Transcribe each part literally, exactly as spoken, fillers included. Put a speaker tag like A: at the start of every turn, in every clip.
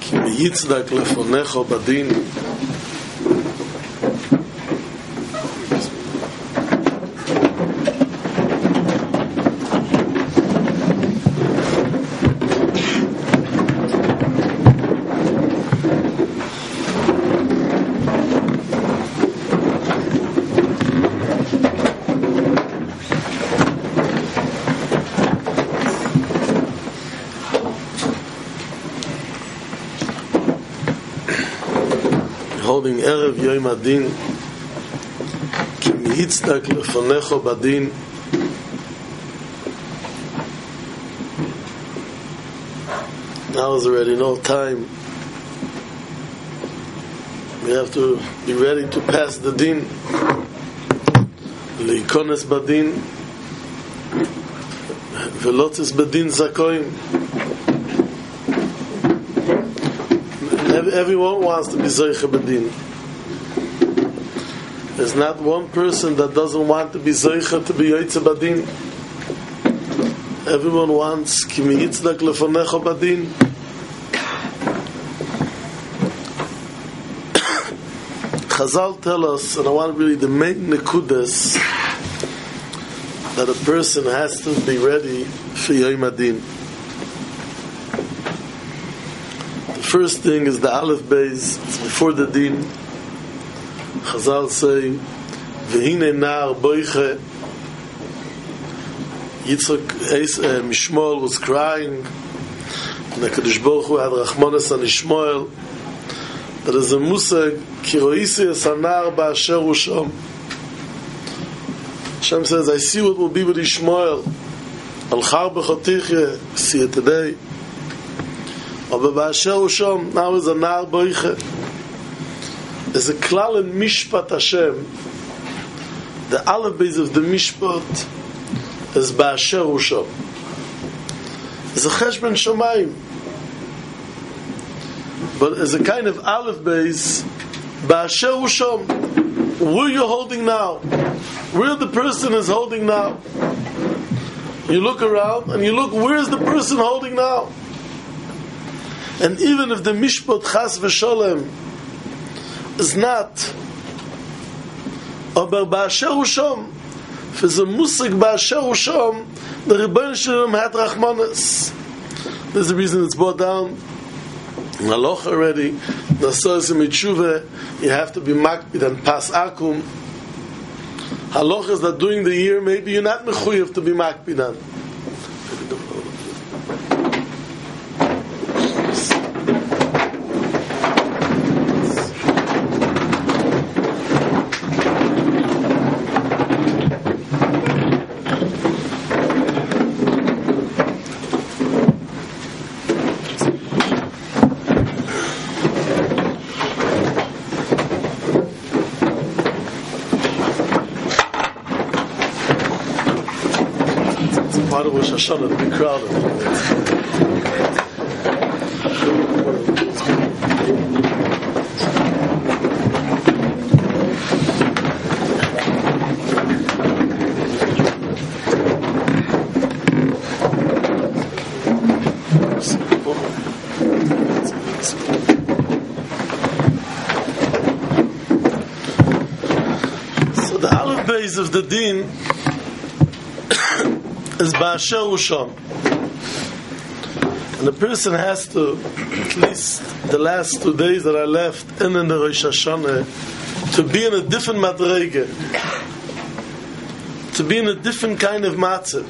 A: כי ביצדק לפונך בדין holding Erev Yom Adin ki miyitzdak lefonecho badin. Now is already no time. We have to be ready to pass the din. Leikones badin velotis badin zakoim. Everyone wants to be Zoiche B'din. There's not one person that doesn't want to be Zoiche to be Yoitze B'din. Everyone wants Ki mi yitzdak lefonecho B'din. Chazal tell us, and I want to really the main nekudas, that a person has to be ready for Yom Adin. First thing is the Aleph Beis, it's before the Din. Chazal say, V'hine nar boiche. Yitzchak uh, Mishmoel was crying, and the Kadosh Baruch Hu had Rachmanes on Ishmael. There is a musag, Ki roisi es anar ba'asher hu sham. Hashem says, I see what will be with Ishmael. Al char b'chotichye, see it today. Aber ba'asher hu sham, now is a nar boiche. There's a klal in Mishpat Hashem. The Aleph Beis of the Mishpat is ba'asher hu sham. It's a cheshbon shamayim. But as a kind of Aleph Beis, ba'asher hu sham. Where you're holding now, where the person is holding now. You look around and you look, where is the person holding now? And even if the Mishpat Chas v'Sholem is not, aber ba'asher hu sham, if it's a musik ba'asher hu sham, the Rebbeinu Shalom had Rachmanes. There's a reason it's brought down in Halacha already. Nasois mitzvah, you have to be makpid and pas akum. Halachas that during the year maybe you're not mechuyev to be makpid on. Part of Rosh Hashanah to be crowded. So the Aleph Beis of the Din is ba'asher hu sham. And the person has to, at least the last two days that are left and in the Rosh Hashanah, to be in a different madrege, to be in a different kind of matzav.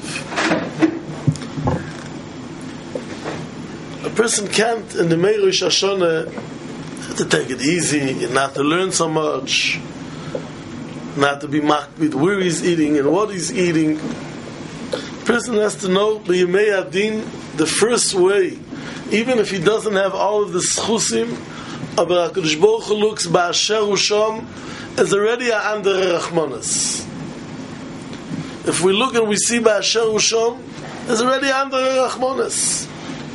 A: A person can't in the Mei Rosh Hashanah have to take it easy, not to learn so much, not to be makbid where he's eating and what he's eating. Person has to know the Yemei Adin the first way, even if he doesn't have all of the schusim. Aber HaKadosh Baruch Hu looks ba'asher hu sham as already a andere Rachmanas. If we look and we see ba'asher hu sham, there's already andere Rachmanas.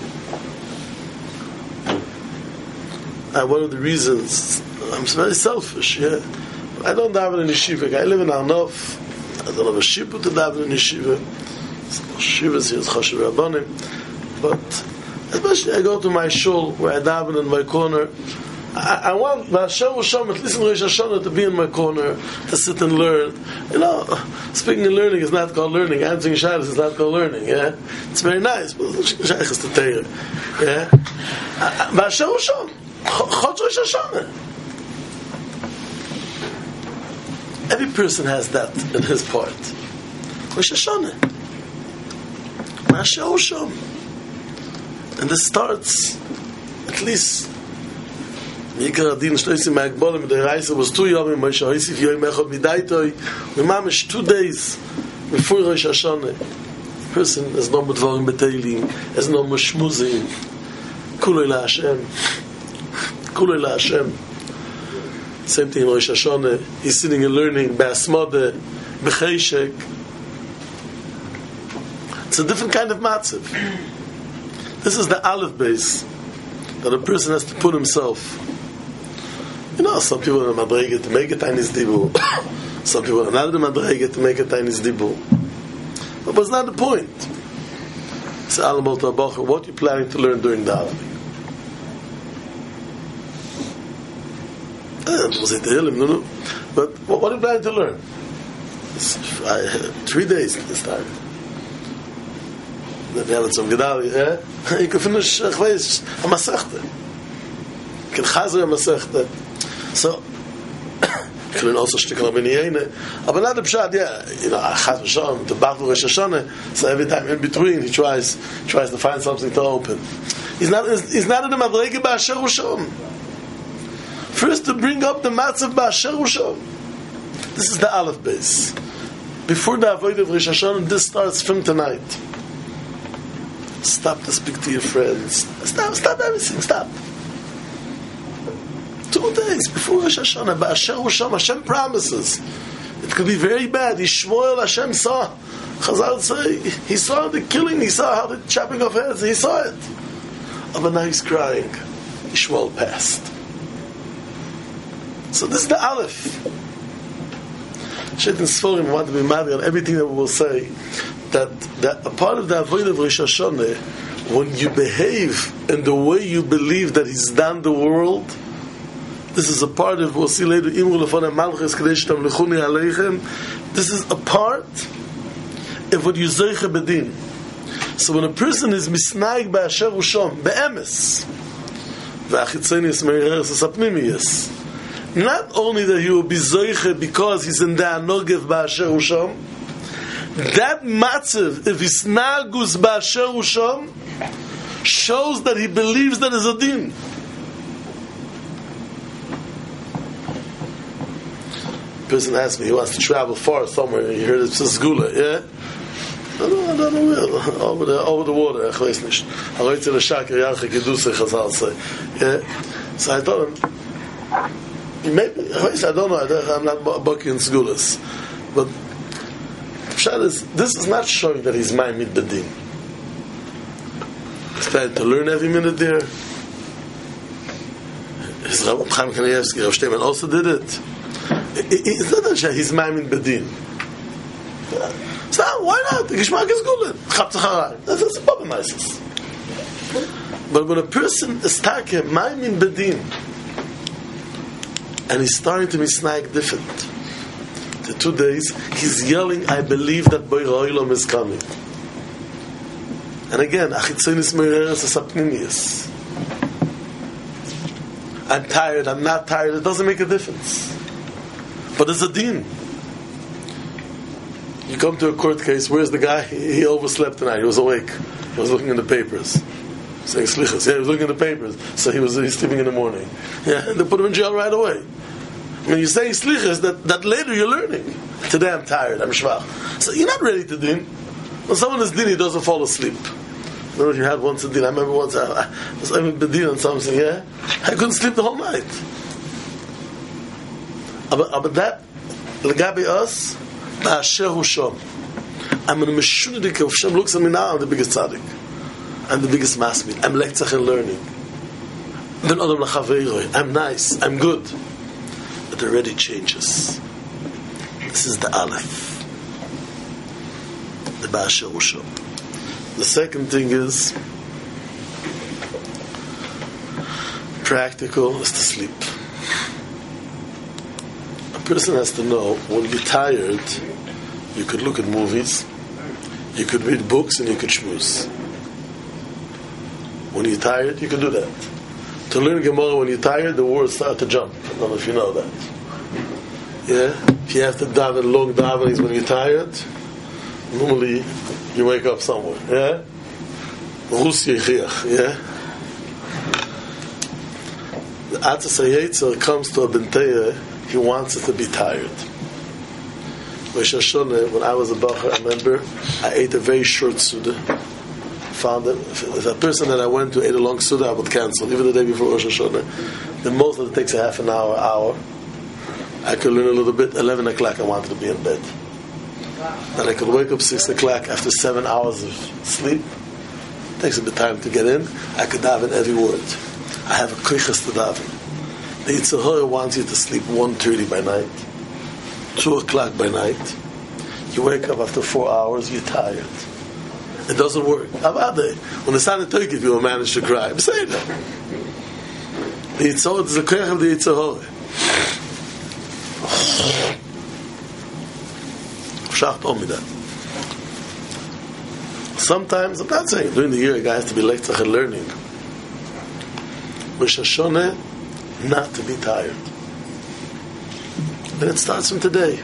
A: And one of the reasons, I'm very selfish, yeah. I don't daven in yeshiva. I live in Arnov. I don't have a shiput to daven in yeshiva. Shivas here is Chashiv Rabbanim, but Especially I go to my shul where I daven in my corner. I, I want Ba'asher U'Sham, at least in Rosh Hashanah, to be in my corner, to sit and learn. You know, speaking of learning is not called learning. Answering shalos is not called learning. Yeah, it's very nice, but shaykh is to tell you. Yeah, Ba'asher U'Sham, Chotz Rosh Hashanah. Every person has that in his part. Rosh Hashanah, Ba'asher U'Sham, and this starts at least. Yikar Adin Shloisi Ma'agbolim the Reise was two Yomim Moshe Hoisif Yoim Echad Midaitoi Mamish two days before Rosh Hashanah. Person is no Mudvarim Beteilim, is no Mushmuzim. Kuloi La Hashem, Kuloi La Hashem. Same thing in Rosh Hashanah. He's sitting and learning Ba'asmode, B'Cheshek. It's a different kind of matzav. This is the Aleph base that a person has to put himself. You know, some people are madrega to make a tiny dibu. Some people are not madrega to make a tiny dibu. But that's not the point. It's Alamot Abacha. What are you planning to learn during the Arabic? Was it the no, no. But what are you planning to learn? It's, I, three days this time. Then you have some Gedalia, yeah? You can finish a Masechta. You can chazer a Masechta. So, you can also stick on a Miniyene. But not the Pshat, yeah, you know, Chaz V'Sham, the Bachel Rosh Hashanah, so every time in between he tries tries to find something to open. He's not, he's not in the Madrege Ba'asher U'Sham. First to bring up the Matzav Ba'asher U'Sham. This is the Aleph base. Before the Avodah of Rosh Hashanah, this starts from tonight. Stop to speak to your friends. Stop, stop everything, stop. Two days before Rosh Hashanah, Ba'asher U'Sham, Hashem promises. It could be very bad. Yishmael Hashem saw. Chazal say, he saw the killing, he saw how the chopping of heads, he saw it. But now he's crying. Yishmael passed. So this is the Aleph. Shaitan Sforim want to be mad on everything that we will say. That, that a part of the avodah of Rosh Hashanah, when you behave in the way you believe that He's done the world, this is a part of, we'll see later, this is a part of what you zeiche bedin. So when a person is misnaig ba'asher u'sham, be'emes, v'achitzenis me'ireres asapnimiyas, not only that he will be zeiche because he's in the anogev ba'asher u'sham, that matzav, if his nagus ba'asher u'sham, shows that he believes that is a din. Person asked me, he wants to travel far somewhere, he heard it's a Sgula, yeah? I don't, I don't know where, over the, over the water, ich weiß nicht. I went to the Shakir Yarche Kedusha, Chazal say, yeah? So I told him, maybe, I don't know, I don't, I'm not bucky in Sgulas, but is, this is not showing that he's Ma'amid Bedin. He's trying to learn every minute there. His Rabbi Chaim Kanievsky, Rav Shteyman also did it. It's not that he's Ma'amid Bedin. So why not? Gishmak is good. That's a problem. But when a person is taken Ma'amid Bedin and he's starting to be snag different, the two days, he's yelling, I believe that Boy Ra'olam is coming. And again, Achitzenis Me'ireres Asapnimius. I'm tired, I'm not tired, it doesn't make a difference. But it's a din. You come to a court case, where's the guy? He overslept tonight, he was awake. He was looking in the papers. Saying slichas. Yeah, he was looking in the papers. So he was he's sleeping in the morning. Yeah, and they put him in jail right away. When you're saying slichas, that, that later you're learning. Today I'm tired, I'm shvach. So you're not ready to din. When someone is din, he doesn't fall asleep. I don't know if you had once a din. I remember once I, I was having a din on something, yeah? I couldn't sleep the whole night. But, but that, legabi us, ba'asher u'sham. I'm in a meshudik. If Hashem looks at me now, I'm the biggest tzaddik. I'm the biggest masmid. I'm lektzach in learning. I'm nice. I'm good. But it already changes. This is the Aleph. The Ba'asher U'Sham. The second thing is practical is to sleep. A person has to know when you're tired, you could look at movies, you could read books, and you could schmooze. When you're tired, you can do that. To learn Gemara when you're tired, the words start to jump. I don't know if you know that. Yeah? If you have to daven long davenings when you're tired, normally you wake up somewhere. Yeah? Yeah? The Atzas HaYetzer comes to a Bentayah, he wants it to be tired. Rosh Hashanah, when I was a Bacher, I remember I ate a very short Suda. Found that if a person that I went to ate a long Suda, I would cancel, even the day before Rosh Hashanah. The most of it takes a half an hour, hour. I could learn a little bit. eleven o'clock, I wanted to be in bed. And I could wake up six o'clock after seven hours of sleep. It takes a bit of time to get in. I could daven every word. I have a koiches to daven. The Yetzer Hara wants you to sleep one thirty by night, two o'clock by night. You wake up after four hours, you're tired. It doesn't work. How about that? When the sun is Turkey, people manage to cry. I'm saying that. The Yetzer Hara is a koich of the Yetzer Hara. Shach told me that. Sometimes, I'm not saying during the year a guy has to be lektzach and learning. Rosh Hashanah, not to be tired. And it starts from today.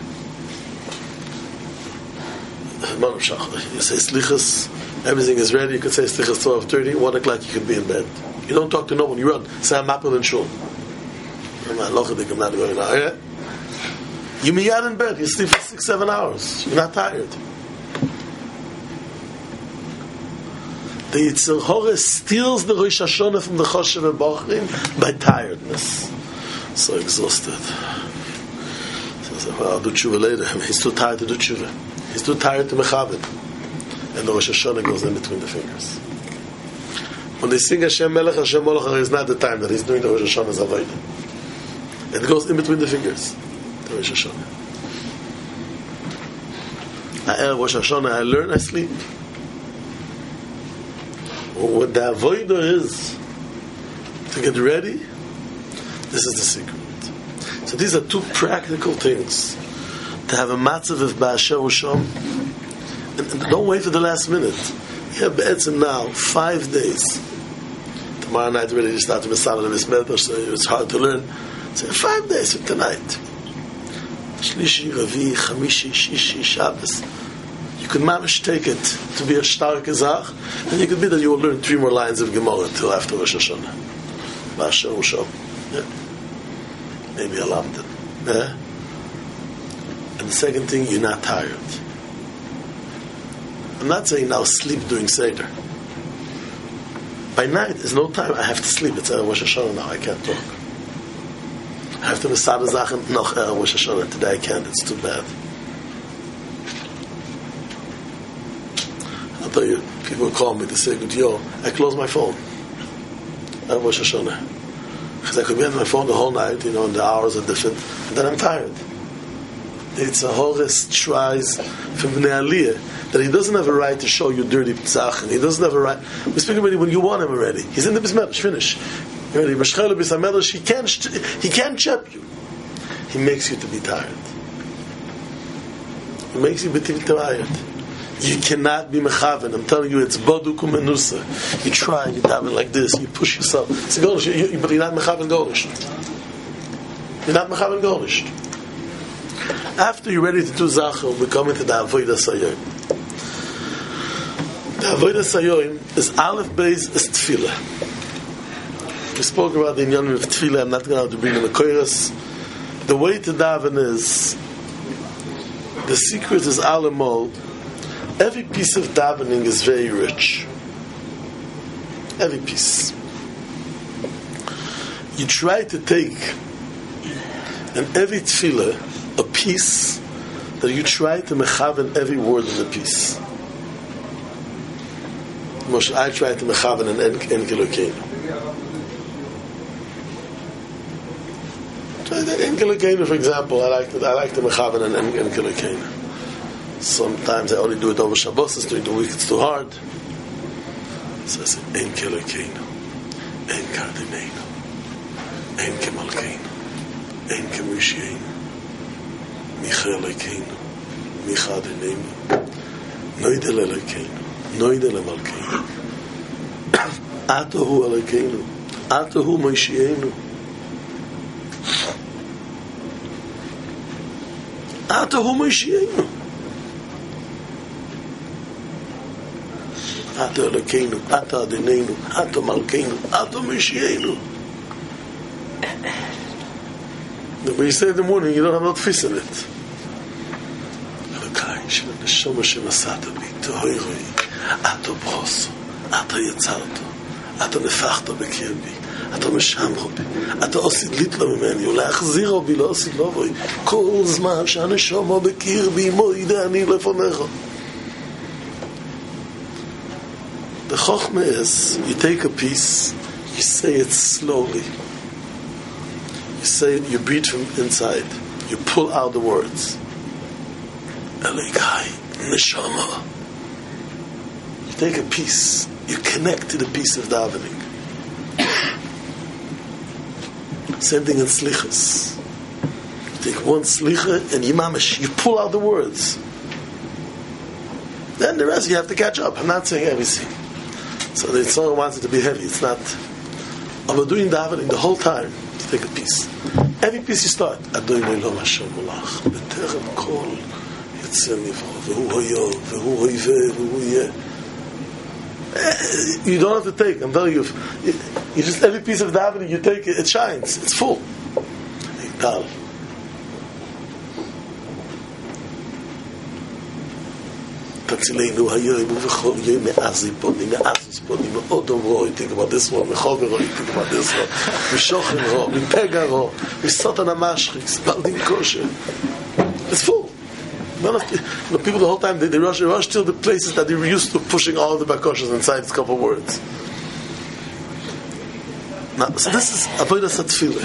A: You say slichas, everything is ready. You could say slichas twelve thirty, one o'clock you could be in bed. You don't talk to no one, you run. Say I'm mapil and shul. I'm not lochadik, I'm not going now. Yeah? You miyad in bed, you sleep for six, seven hours. You're not tired. The Yetzer Hara steals the Rosh Hashanah from the Choshev and Bachrim by tiredness. So exhausted. So, well, I'll do tshuva later. He's too tired to do tshuva. He's too tired to mechaven. And the Rosh Hashanah goes in between the fingers. When they sing Hashem Melech, Hashem Molech, it's not the time that he's doing the Rosh Hashanah's avodah. It goes in between the fingers. The Rosh Hashanah. I earn Rosh Hashanah, I learn, I sleep. What the avodah is to get ready, this is the secret. So these are two practical things. To have a matzav of Ba'asher Usham, and, and don't wait for the last minute. You have be'etzim now, five days. Tomorrow night ready to start to Masala and Mismeter, so it's hard to learn. So five days from tonight. Shlishi, Ravi, Chamishi, Shishi, Shabbos. You could mamish take it to be a stark azach, and you could be that you will learn three more lines of Gemara until after Rosh Hashanah. Ba'asher Usham. Yeah. Maybe a lamdan. Yeah. And the second thing, you're not tired. I'm not saying now sleep during Seder. By night, there's no time. I have to sleep. It's Rosh Hashanah now. I can't talk. I have to Masada Zachen. No, Rosh Hashanah. Today I can't. It's too bad. I'll tell you, people call me to say, good, yo, I close my phone. I'm Rosh Hashanah. Because I could be on my phone the whole night, you know, and the hours are different. And then I'm tired. It's a Horus tries from Bnei Aliyah that he doesn't have a right to show you dirty tzach, and he doesn't have a right. We speak about it when you want him already. He's in the bismedrash. Finish. Already, he can't. He can't chep you. He makes you to be tired. He makes you to be tired. You cannot be mechaven. I'm telling you, it's baduk umenusa. You try, you daven like this, you push yourself. It's a golish, but you're not mechaven golish. You're not mechaven golish. After you're ready to do Zachor, we come into the Avodah Sayoim. The Avodah Sayoim is Aleph Beis is Tefillah. We spoke about the Inyanim of Tefillah. I'm not going to bring in the Koyras. The way to daven is, the secret is Alamol. Every piece of davening is very rich. Every piece. You try to take in every Tefillah a piece that you try to mechaven every word of the piece. Moshe, I try to mechaven an enkelokeinu. Enkelokeinu, for example, I like to I like to mechaven an enkelokeinu. Sometimes I only do it over Shabbos. During the week it's too hard. So I say enkelokeinu, enkardimeinu. Ein kemalkeinu, ein kemusheinu, micha Elokeinu, micha Adonenu, noidel Elokeinu, noidel Emalkeinu, Atahu Elokeinu, Atahu Mosheinu, Atahu Mosheinu, Ata Elokeinu, Ata Adonenu, Ata Malkeinu, Ata Mosheinu. When you say it in the morning, you don't have no tfis in it. Elokai, shel neshama shemasata bi, tohoiroi, Ato broso, Ato yetzarto, Ato nefachto bekirbi, Ato meshamro bi, Ato osid litlo ממני, ולהחזירו בי לא osid lovoi, כל זמן שהנשמה בקרבי, מוידה אני לפניך. The chokhmah is, you take a piece, you say it slowly. You say it, you breathe from inside. You pull out the words. Elokai, neshama. You take a piece, you connect to the piece of davening. Same thing in slichas. You take one slicha and you mamash, you pull out the words. Then the rest you have to catch up. I'm not saying everything. So the Tzorah wants it to be heavy. It's not. I'm doing davening the whole time. Take a piece. Every piece you start. Adonai lo Hashem Molach. B'terem kol yitzeh nivro. V'hu hoyo. V'hu hoyveh. V'hu yeh. You don't have to take. I'm telling you. You just every piece of davening you take it, it shines. It's full. Tal. תצילנו היום ובכל יום מאז יפוני, מאז יספוני, מאודום רוי, think about this one, מחובר רוי, think about this one, משוכן רו, מפגע רו, מסוטן המשחיס, בלדים כושר. It's full. None of the, the people the whole time, they, they rush, they rush to the places that they were used to pushing all the bakoshes inside a couple of words. Now, so this is Avodas HaTfilah.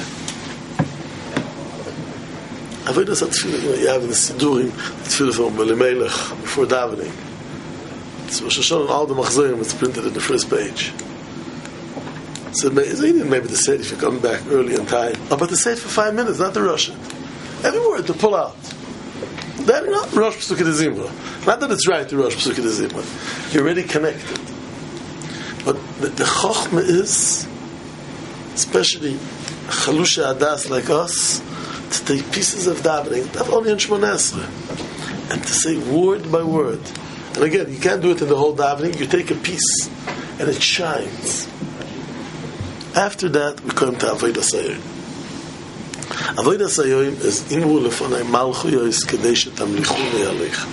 A: Avodas HaTfilah, you know, you have in the Sidurim, the Tfilah from Elimelech, before davening. So Rosh Hashanah and all the Machzorim, it's printed in the first page. So maybe, maybe the Seder if you come back early in time. Oh, but the Seder for five minutes, not the Russian. Every word to pull out. Then not Rosh Pesukei Zimra. Not that it's right to Rosh Pesukei Zimra. You're already connected. But the, the Chochmah is, especially Chalusha Adas like us, to take pieces of davening, not only in Shmoneh Esrei, and to say word by word. And again, you can't do it in the whole davening. You take a piece, and it shines. After that, we come to Avodas Hayoim. Avodas Hayoim is Imru Lefonai Malchu Yois Kedei Shetamlichuni Aleichem.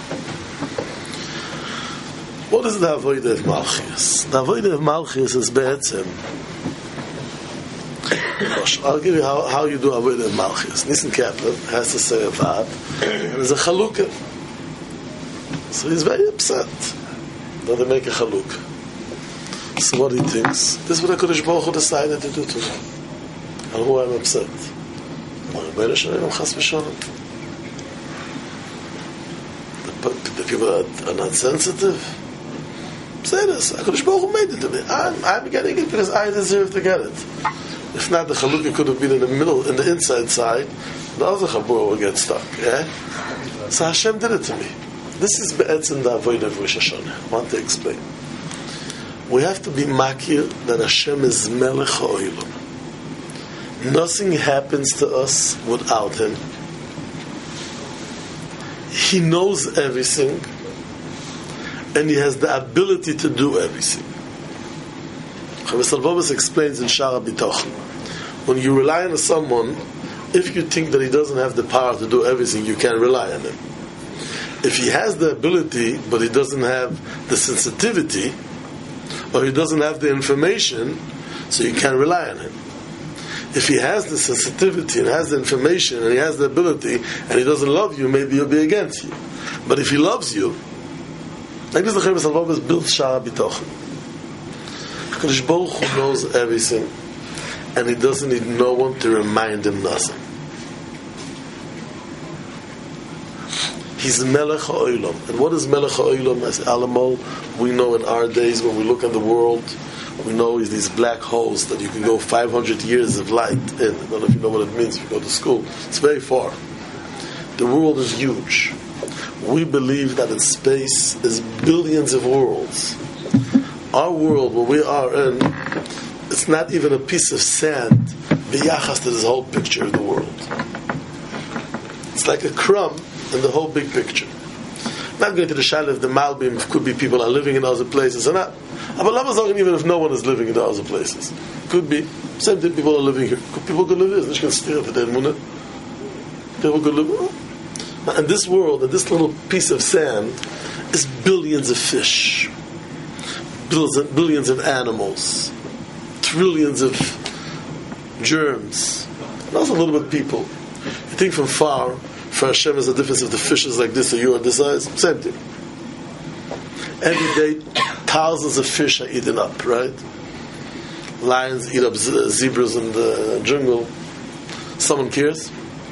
A: What is the Avodah of Malchus? The Avodah of Malchus is Be'etzem. I'll give you how, how you do Avodah of Malchus. Nissen Kaplan has to say a Vad, and there's a Chalukah. So he's very upset that they make a Chalukah. So what he thinks, this is what HaKadosh Baruch Hu decided to do to me. And who I'm upset. The, the people that are not sensitive say this. HaKadosh Baruch Hu made it to me. I'm, I'm getting it because I deserve to get it. If not, the Chalukah could have been in the middle, in the inside side, the other Chabur will get stuck. Yeah? So Hashem did it to me. This is Be'etzim the Avodah of Rosh Hashanah. I want to explain. We have to be makir that Hashem is Melech HaOlam. Nothing happens to us without Him. He knows everything, and He has the ability to do everything. Chavis Salvobis explains in Shara B'tochen, when you rely on someone, if you think that he doesn't have the power to do everything, you can't rely on him. If he has the ability, but he doesn't have the sensitivity, or he doesn't have the information, so you can't rely on him. If he has the sensitivity and has the information and he has the ability and he doesn't love you, maybe he'll be against you. But if he loves you, like this, the Chavis Salvobis built Shara B'tochen. HaKadosh Baruch Hu knows everything, and He doesn't need no one to remind Him nothing. He's Melech HaOlam. And what is Melech HaOlam? As Alamol, we know in our days when we look at the world, we know is these black holes that you can go five hundred years of light in. I don't know if you know what it means if you go to school. It's very far. The world is huge. We believe that in space is billions of worlds. Our world, where we are in, it's not even a piece of sand b'yachas to this whole picture of the world. It's like a crumb in the whole big picture. Not going to the shadow of the Malbim, could be people are living in other places or not. But even if no one is living in the other places, could be. Same thing, people are living here. People could live here. They can steer for their munah. People could live here. And this world, and this little piece of sand, is billions of fish, billions, billions of animals, trillions of germs, and also a little bit of people. You think from far, for Hashem is the difference if the fish is like this or you are this size. Same thing. Every day, thousands of fish are eaten up, right? Lions eat up zebras in the jungle. Someone cares?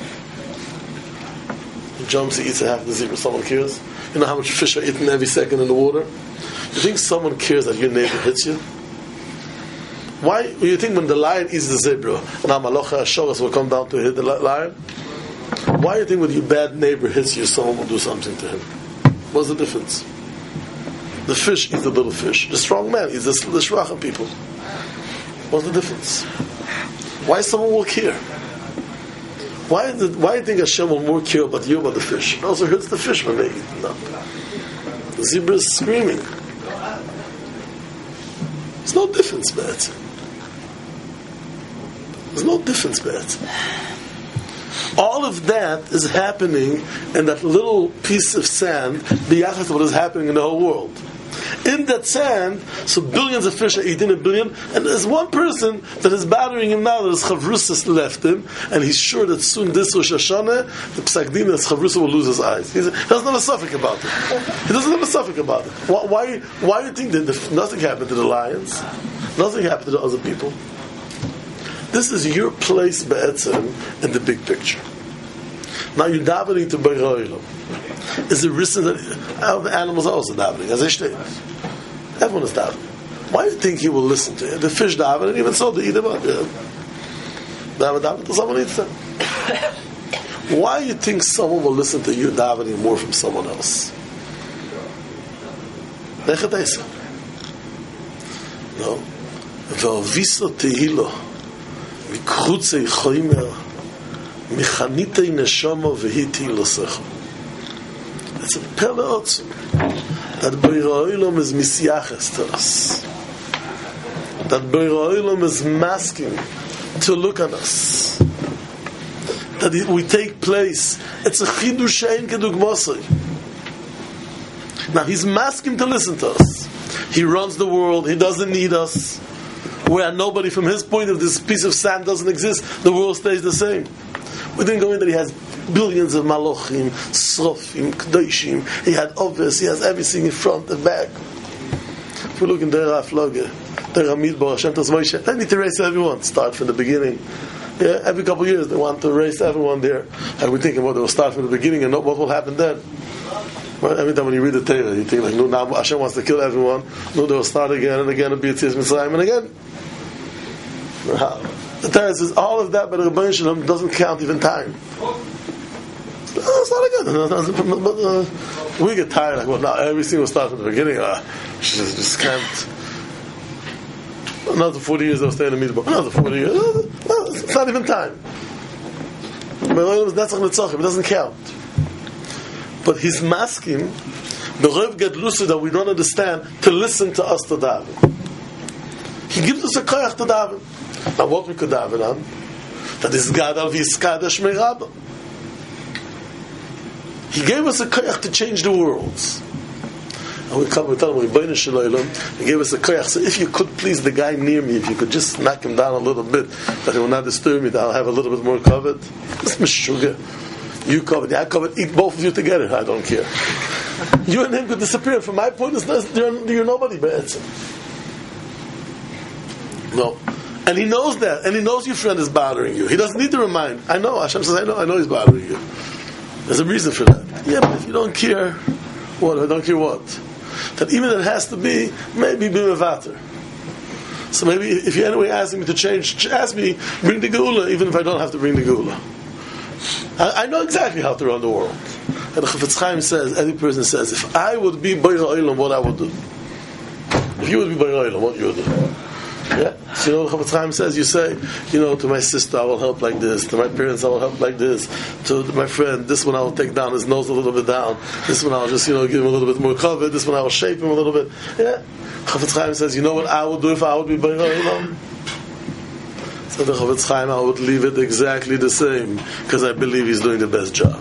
A: He jumps, he eats a half the zebra. Someone cares? You know how much fish are eaten every second in the water? You think someone cares that your neighbor hits you? Why? You think when the lion eats the zebra, and Amalocha Shogas will come down to hit the lion? Why do you think when your bad neighbor hits you, someone will do something to him? What's the difference? The fish eats the little fish. The strong man eats the, the shvachim people. What's the difference? Why someone will care? Why did, why do you think Hashem will more care about you about the fish? It also hurts the fish when they eat it up. The zebra is screaming. There's no difference, B'etzim. There's no difference, B'etzim. All of that is happening in that little piece of sand, b'yachas to what is happening in the whole world. In that sand, so billions of fish are eating a billion, and there's one person that is bothering him now that his chavrusas left him, and he's sure that soon this Rosh Hashanah, the Psak Din, his chavrusa will lose his eyes. He's, he doesn't have a suffix about it. He doesn't have a suffix about it. Why, why, why do you think that the, nothing happened to the lions? Nothing happened to the other people? This is your place, Be'etzim, in the big picture. Now you're davening to Be'er Olam. Is the reason that all the animals are also davening, as they state. Everyone is davening. Why do you think he will listen to you? The fish daven, and even so, they eat them up. Yeah. Daven, daven, till someone eats them. Why do you think someone will listen to you davening more from someone else? No. V'avisa tehilo mikrutzei choimer michanitei neshama v'hi tehilo secha. It's a pele otzum that Be'er Olam is misyaches to us. That Be'er Olam is masking to look at us. That we take place. It's a chidush she'ein kedugmasei. Now he's masking to listen to us. He runs the world. He doesn't need us. We are nobody. From his point of this piece of sand doesn't exist. The world stays the same. We didn't go in that he has billions of malochim, srofim, kdoshim. He had obvious. He has everything in front and back. If we look in Derech HaFloge, Derech HaMidbar, Hashem tells Moshe, they need to race everyone. Start from the beginning. Yeah, every couple of years they want to race everyone there. And we're thinking, well, they will start from the beginning and know what will happen then. Right? Every time when you read the Torah, you think like, no, now Hashem wants to kill everyone. No, they will start again and again and be a Tzitz Mitzrayim and again. The Torah says all of that, but the Rebbeinu Shalom doesn't count even time. No, it's not again. But uh, we get tired. Like, well, now everything will start from the beginning. Uh, just, just can't. Another forty years they'll stay in the Midbar. Another forty years. No, it's not even time. It doesn't count. But he's masking the Rev Gadlusa that we don't understand to listen to us to daven. He gives us a koyach to daven. Now what we could daven on? That is Gadal v'Yiskada Shmei Rabba. He gave us a koyach to change the worlds. And we come, we tell him, Rebbeinu Shalom, he gave us a koyach. So if you could please the guy near me, if you could just knock him down a little bit, that he will not disturb me, that I'll have a little bit more covered. It's Meshuggah. You covered, I covered, eat both of you together, I don't care. You and him could disappear. From my point, it's you're, you're nobody, Be'etzim. No. And he knows that, and he knows your friend is bothering you. He doesn't need to remind. I know, Hashem says, I know, I know he's bothering you. There's a reason for that. Yeah, but if you don't care, what? I don't care what? That even it has to be, maybe be mevater. So maybe if you're anyway asking me to change, ask me, bring the Geula, even if I don't have to bring the Geula. I, I know exactly how to run the world. And the Chafetz Chaim says, every person says, if I would be Boyer Olam, what I would do. If you would be Boyer Olam, what you would do. Yeah? So you know what Chafetz Chaim says? You say, you know, to my sister I will help like this, to my parents I will help like this, to my friend, this one I will take down his nose a little bit down, this one I will just, you know, give him a little bit more cover, this one I will shape him a little bit. Yeah? Chafetz Chaim says, you know what I would do if I would be Boyer Olam? So the Chafetz Chaim, I would leave it exactly the same, because I believe he's doing the best job.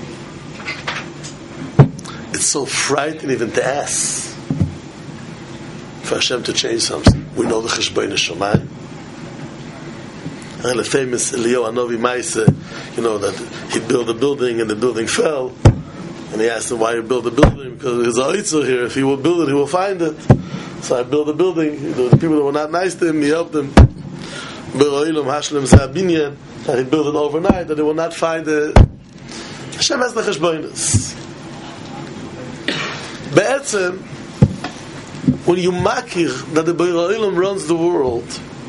A: It's so frightening even to ask for Hashem to change something. We know the Cheshbon Shamayim. And the famous Eliyahu Hanavi Maaseh, you know, that he built a building and the building fell. And he asked him why you build a building, because there's a Eitzah here. If he will build it, he will find it. So I built a building. The people that were not nice to him, he helped them. And he built it overnight, that they will not find it. Hashem has the Cheshbonos. Be'etzem, when you makir that the Boyer Olam runs the world,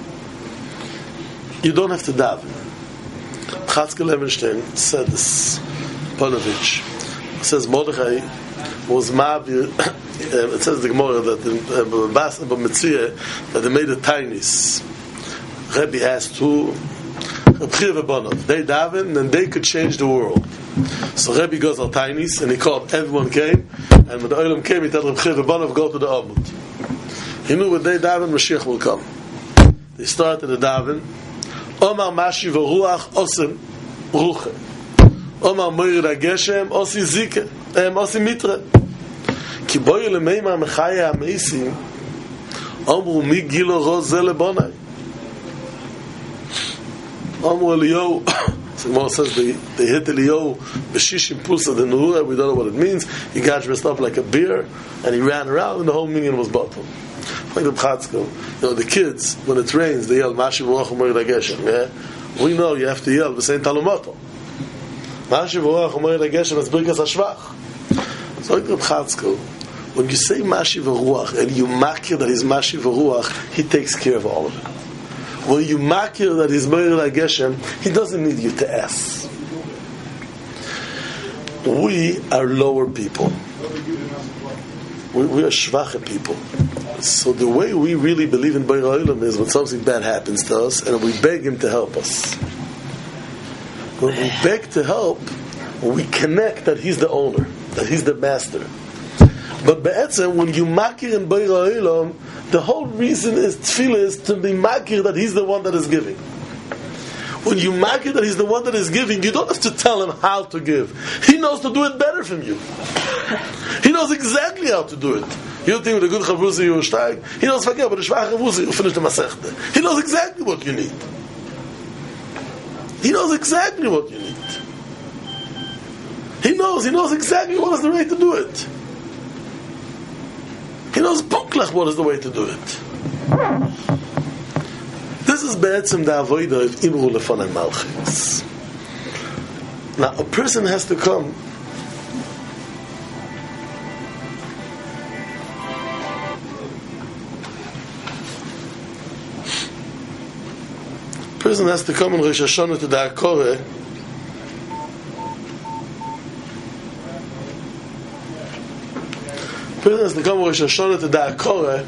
A: you don't have to daven. Chatzkel Ebenstein said this. Ponovich says Mordechai was ma'avir. It says the Gemara that in Bas and B'Metzia that they made a tainis. Rebbe asked who they daven and they could change the world. So Rebbe goes al tainis and he called. Everyone came, and when the Olam came, he told Reb Chiya Banov go to the Amud. He knew when they daven, Mashiach will come. They started the daven. Omar Mashi v'ruach osim ruche. Omar Moir Geshem osi zike osi mitre. Ki boy lemeima mechaya ameisim. Omru mi gilo roz ze lebonai. Omru Eliyahu. So Gemara says they, they hit Eliyahu b'shishim pulsa the Nehura. We don't know what it means. He got dressed up like a bear and he ran around and the whole minyan was bottom. Like the Bchatzko, you know, the kids when it rains they yell Mashi v'ruach u'moed hageshem. Yeah, we know you have to yell b'sein talumato. Mashi v'ruach u'moed hageshem is birkas hashvach. So like the Bchatzko, when you say Mashi v'ruach and you makir that he's Mashi v'ruach, he takes care of all of it. When you makir that he's moed hageshem, he doesn't need you to ask. We are lower people. We, we are shvache people. So the way we really believe in Boyer Olam is when something bad happens to us and we beg him to help us. When we beg to help, we connect that he's the owner, that he's the master. But be'etzem, when you makir in Boyer Olam, the whole reason is tefillah is to be makir that he's the one that is giving. When you makir that he's the one that is giving, you don't have to tell him how to give. He knows to do it better from you. He knows exactly how to do it. You think with a good chavruzi you will steig. He knows forget, but a schwach chavruzi you finish the masechta. He knows exactly what you need. He knows exactly what you need. He knows. He knows exactly what is the way to do it. He knows buklach what is the way to do it. This is be'etzem the avodah of imru lefanei malchus. Now a person has to come. Person has to come in Rosh Hashanah to the Akore. Person has to come in Rosh Hashanah to the Akore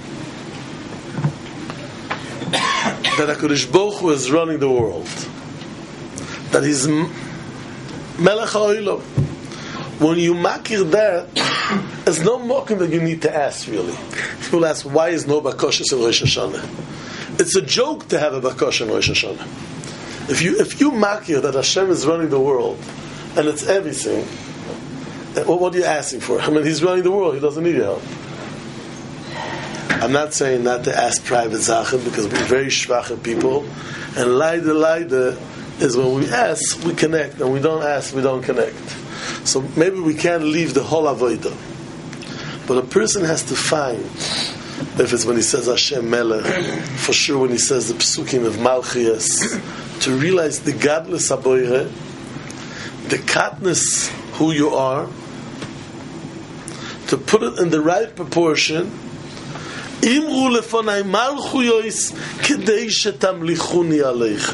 A: that HaKadosh Baruch Hu is running the world. That he's Melech HaOlam. When you makir that, there's no mokim that you need to ask really. People ask, why is no bakoshes in Rosh Hashanah? It's a joke to have a bakosh in Rosh Hashanah. If you if you makir that Hashem is running the world and it's everything, what, what are you asking for? I mean, He's running the world. He doesn't need your help. I'm not saying not to ask private zachem because we're very shvache people, and laida laida is when we ask we connect, and we don't ask we don't connect. So maybe we can't leave the whole avodah, but a person has to find. If it's when he says Hashem Melech, for sure when he says the Psukim of Malchias, to realize the godless Aboire, the katness who you are, to put it in the right proportion, Imru lefonai malchuyois kedei shetamlichuni aleichem.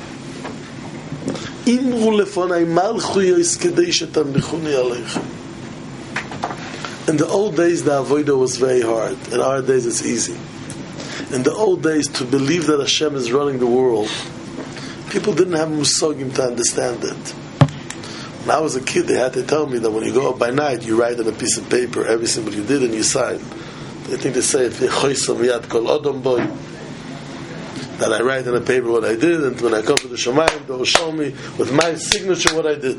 A: Imru lefonai malchuyois kedei shetamlichuni aleichem. In the old days, the avodah was very hard. In our days, it's easy. In the old days, to believe that Hashem is running the world, people didn't have musagim to understand it. When I was a kid, they had to tell me that when you go out by night, you write on a piece of paper everything what you did and you sign. I think they say that I write on a paper what I did, and when I come to the Shemayim, they will show me with my signature what I did.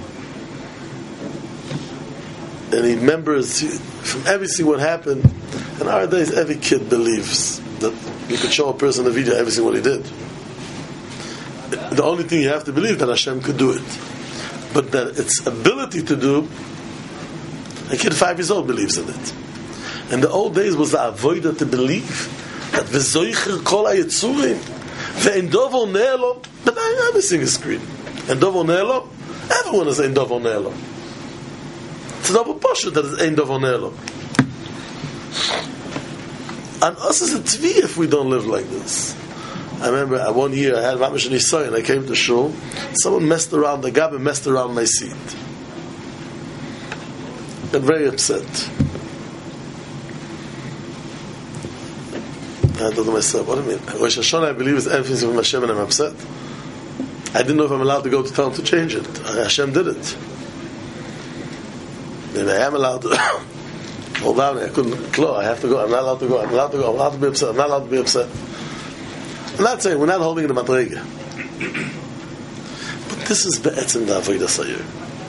A: And he remembers from everything what happened. In our days, every kid believes that you could show a person a video everything what he did. The only thing you have to believe that Hashem could do it, but that its ability to do, a kid five years old believes in it. In the old days was the avodah to believe that v'zoicher kol ha'yetzurim ve'en dovo ne'elo, but everything is screen. And dovo ne'elo, everyone is ein dovo ne'elo. It's a double posture that is ein dovo ne'elo. And us is a tzvi if we don't live like this. I remember uh, one year I had Mamish and Yisai and I came to shul. Someone messed around, the Gabi messed around my seat. Got very upset. I thought to myself, what do you mean? Rosh Hashanah, I believe, is everything from Hashem and I'm upset. I didn't know if I'm allowed to go to tell him to change it. Hashem did it. Maybe I am allowed to. Hold on, I couldn't claw. I have to go. I'm not allowed to go. I'm allowed to go. I'm allowed to be upset. I'm not allowed to be upset. I'm not saying, we're not holding in the madrega. But this is be'etzim the avodah sayur.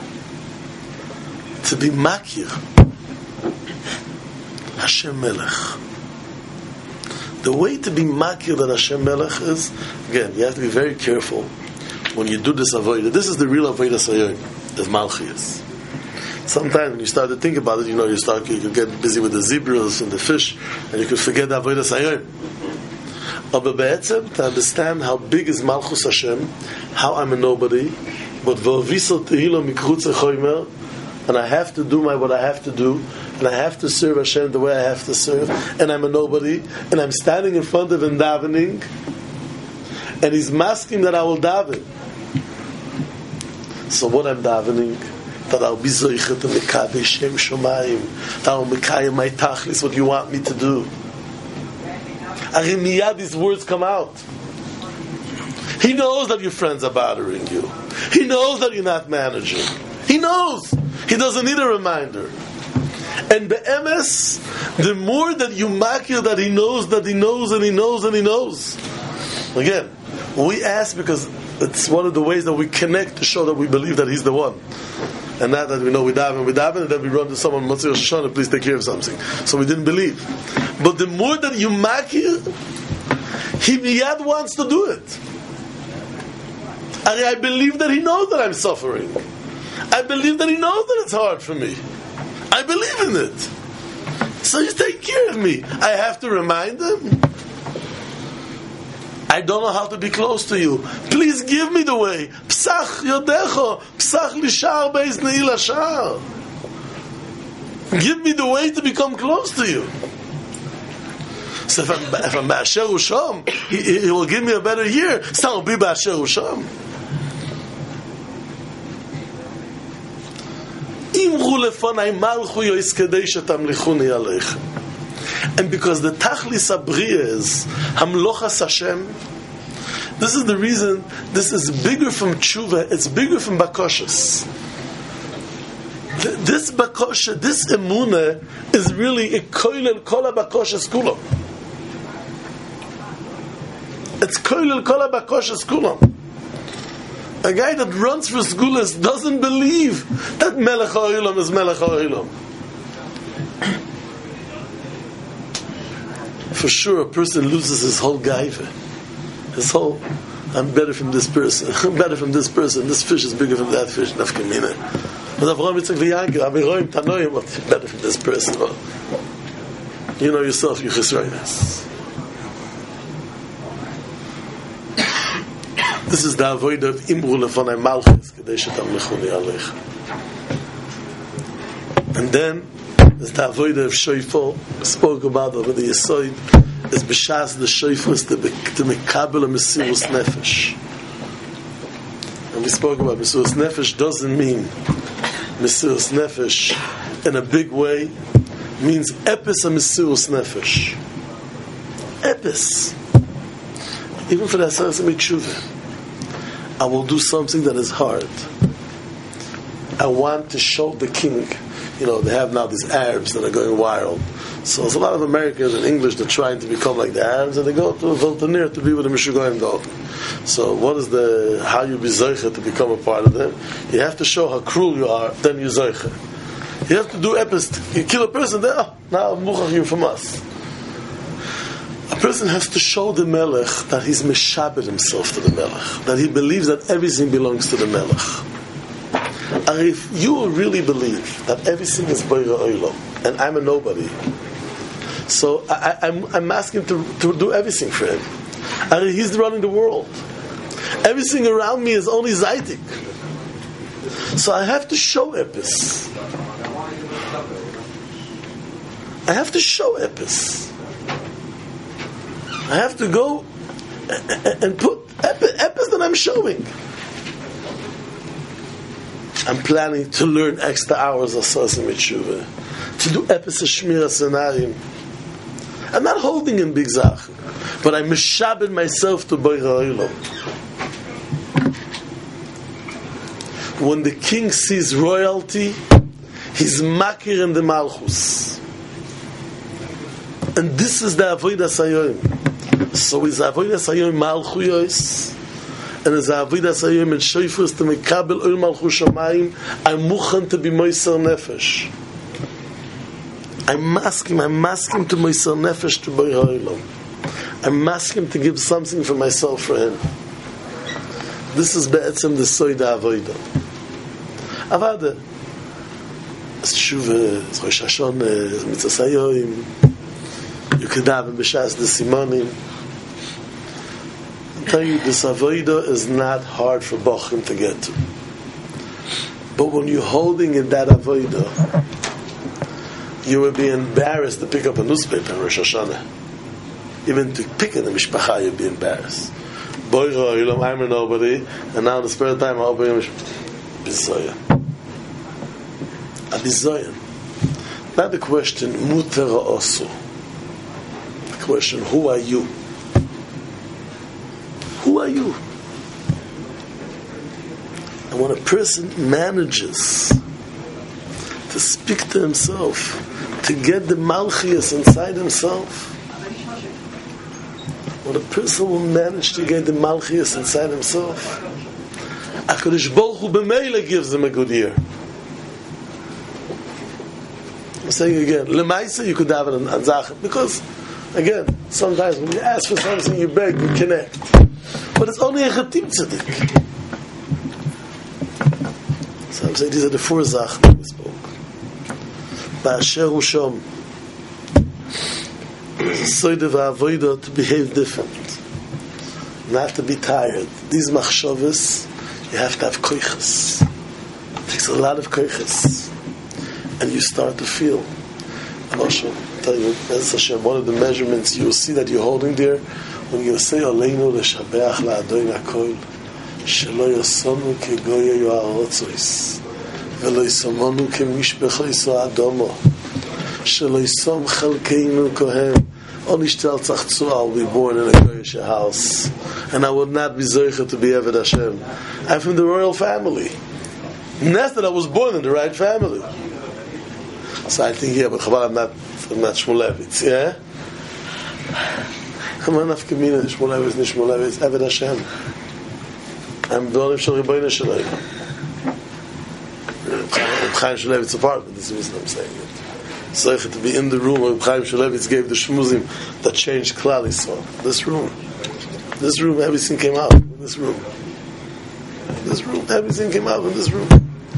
A: To be makir. Hashem Melech. The way to be makir that Hashem Melech is, again, you have to be very careful when you do this avodah. This is the real avodah sayur, is malchias. Sometimes when you start to think about it, you know, you start, you can get busy with the zebras and the fish, and you could forget the avodah sayur. But be'etzem, to understand how big is Malchus Hashem, how I'm a nobody, but v'ovisel tehilo mikrutze choymer, and I have to do my what I have to do, and I have to serve Hashem the way I have to serve, and I'm a nobody, and I'm standing in front of him davening, and he's masking that I will daven. So what I'm davening, that I'll be zoichet to mekabeh Shem Shomayim, that I'll mekayem my tachlis, what you want me to do. Miyad, these words come out. He knows that your friends are bothering you. He knows that you're not managing. He knows. He doesn't need a reminder. And be'emes, the more that you makir that he knows, that he knows, and he knows, and he knows. Again, we ask because it's one of the ways that we connect to show that we believe that he's the one. And not that we know we daven, we daven, and then we run to someone, Motzei Rosh Hashanah, please take care of something. So we didn't believe. But the more that you makir, he miyad wants to do it. I, I believe that he knows that I'm suffering. I believe that he knows that it's hard for me. I believe in it. So he's taking care of me. I have to remind him. I don't know how to be close to you. Please give me the way. Psach yodecho, psach lishar beis neil hashar. Give me the way to become close to you. So if I'm, if I'm ba'asher usham, he, he will give me a better year. So I'll be ba'asher usham. Imru lefonai malchu yois kedei shetamlichuni aleichem. And because the tachlis abriya is hamlochas Hashem, this is the reason. This is bigger from tshuva. It's bigger from bakoshas. This bakosha, this emuna, is really a koilel kol bakoshas kulam. It's koilel kol bakoshas kulam. A guy that runs for skulas doesn't believe that melech ha'olam is melech ha'olam. For sure, a person loses his whole gaiva. His whole, I'm better from this person. I'm better from this person. This fish is bigger from that fish. Nafkamina. But Avraham Yitzchak v'Yankov, I'm better from this person. Well, you know yourself, you chesroinus. This is the avodah of imru lefonai malchus kedei shetamlichuni aleichem. And then is the avodah of shofar. Spoke about over the Yesod. Is b'shas the shofar is to mekabel a mesirus nefesh. And we spoke about mesirus nefesh doesn't mean mesirus nefesh in a big way. It means epis a mesirus nefesh. Epis. Even for that sense of tshuva, I will do something that is hard. I want to show the king. You know, they have now these Arabs that are going wild. So there's a lot of Americans and English that are trying to become like the Arabs, and they go to Viltanir to be with the Mishugoyim dog. So what is the, how you be Zoicha to become a part of them? You have to show how cruel you are, then you Zoicha. You have to do epist. You kill a person, then, oh, now Muchach you from us. A person has to show the Melech that he's meshabed himself to the Melech, that he believes that everything belongs to the Melech. And if you really believe that everything is Boira Oilo, and I'm a nobody, so I, I, I'm, I'm asking to, to do everything for him. And he's running the world. Everything around me is only Zaitik. So I have to show Epis. I have to show Epis. I have to go and put Epis that I'm showing. I'm planning to learn extra hours of Sasa Mitshuva, to do Epis Shmira Senarim. I'm not holding in big Zach, but I'm mishabed myself to Boira Olam. When the king sees royalty, he's makir in the Malchus. And this is the Avodah Sayoim. So is Avodah Sayoim Malchuyos, and as Avodah Sayoim and Shofar to Mekabel Ol Malchus Shamayim, I'm muchan to be Moiser Nefesh. I'm asking, I'm asking to Moiser Nefesh to Boira Olam. I'm asking to give something for myself for him. This is Be'etzem the Soida Avodah. Avada. It's Tshuva, it's Rosh Hashanah, it's Mitzvah Sayoim. You could have in B'shas the Simonim. I tell you, this Avodah is not hard for Bochim to get to. But when you're holding in that Avodah, you would be embarrassed to pick up a newspaper in Rosh Hashanah. Even to pick in the Mishpacha, you'd be embarrassed. Boira Olam, I'm a nobody, and now the spare time I'll be a Bizoyan. A Bizoyan. Not the question, Muter Osu. The question, who are you? Who are you? And when a person manages to speak to himself, to get the Malchias inside himself, when a person will manage to get the Malchias inside himself, HaKadosh Baruch Hu b'meila gives him a good year. I'm saying again, Lemaisa you could have it on Zachem, because again, sometimes when you ask for something, you beg, you connect. But it's only a Chatim Tzedek. So I'm saying these are the four Zachem we spoke. Ba'asher hu shom. There's a side of avodah to behave different, not to be tired. These machshavas, you have to have koiches. It takes a lot of koiches, and you start to feel. I'm also tell you, Bez Hashem, one of the measurements you will see that you're holding there when you say Aleinu leshabeach la'adon hakol, shelo yosonu kegoya yo'arotzois, velo yisomonu kemishbechoiso adomo, shelo yisom chalkeinu kohen. Only shtel tzachtzua, I'll be born in a Goyish house, and I will not be zoicha to be Eved Hashem. I'm from the royal family. And that's that I was born in the right family. So I think, yeah, but Chabal, I'm not, I'm not Shmulevitz, yeah? I'm not Nafkamina, Shmulevitz, Nishmulevitz, Eved Hashem. I'm the only Shal Ribono Shel Olam. I'm Chaim Shmulevitz's apartment, this is the reason I'm saying it. So to be in the room where Chaim Shmulevitz gave the shmuzim that changed Klal Yisrael. This room. This room, everything came out in this room. This room, everything came out in this room.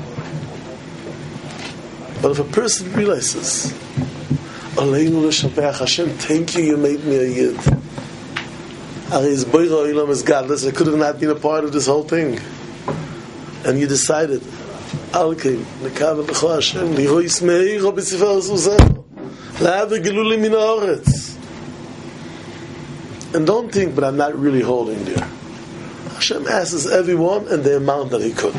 A: But if a person realizes, Aleinu l'shabeach Hashem, thank you, you made me a Yid. His Boira Olam is godless, I could have not been a part of this whole thing. And you decided Alkein, Nekav Lecho Hashem, Lihois Meiro B'Sifer Susecho, La'ave Geluli Min Haaretz. And don't think, but I'm not really holding there. Hashem asks everyone and the amount that He could.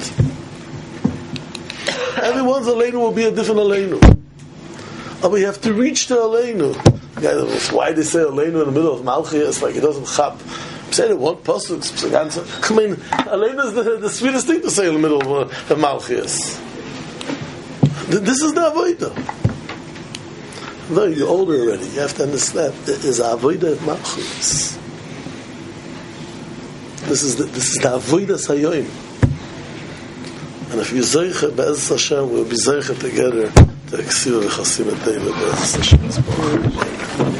A: Everyone's Aleinu will be a different Aleinu. And we have to reach to Aleinu. Why they say Aleinu in the middle of Malchus, like it doesn't chap. Say it one pasuk. Come in, Aleinu is the, the sweetest thing to say in the middle of, of Malchus. This is the avodah. No, you're older already. You have to understand. It is avodah of Malchus. This is the this is the avodah sayoim. And if you zeicha be'ez Hashem, we'll be zeicha together to exceed the chasim et David be'ez Hashem.